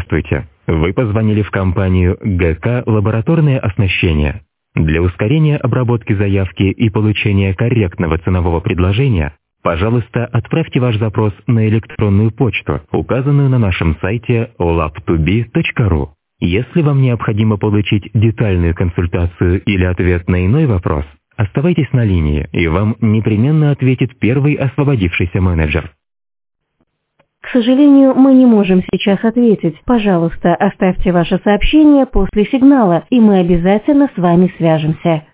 Здравствуйте. Вы позвонили в компанию ГК «Лабораторное оснащение». Для ускорения обработки заявки и получения корректного ценового предложения, пожалуйста, отправьте ваш запрос на электронную почту, указанную на нашем сайте lab2b.ru. Если вам необходимо получить детальную консультацию или ответ на иной вопрос, оставайтесь на линии, и вам непременно ответит первый освободившийся менеджер. К сожалению, мы не можем сейчас ответить. Пожалуйста, оставьте ваше сообщение после сигнала, и мы обязательно с вами свяжемся.